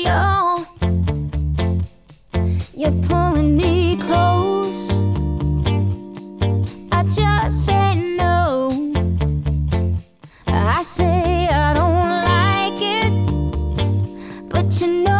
You're pulling me close. I just say no. I say I don't like it, but you know